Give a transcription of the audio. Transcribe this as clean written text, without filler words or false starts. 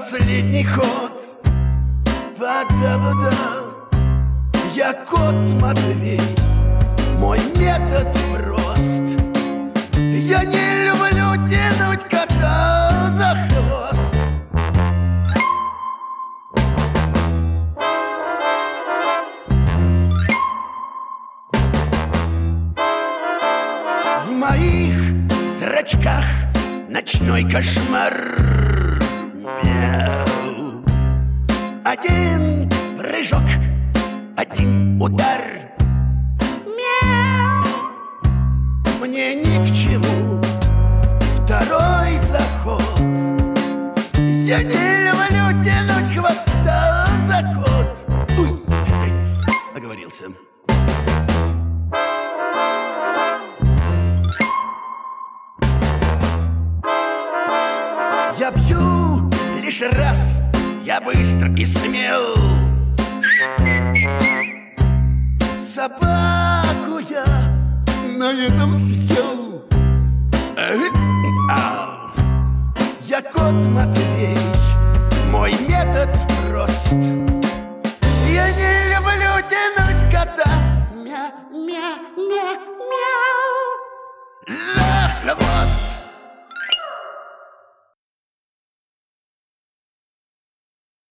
последний ход. Пода-пода. Я кот Матвей, мой метод прост. Я не люблю тянуть кота за хвост. В моих зрачках ночной кошмар. Мяу. Один прыжок, один удар. Мяу. Мне ни к чему второй заход. Я не люблю тянуть хвоста за кот. Уй, оговорился. Я бью лишь раз, я быстр и смел. Собаку я на этом съел. Я кот Матвей, мой метод прост. Я не люблю тянуть кота. Мя-мя-мя-мяу. За хвост.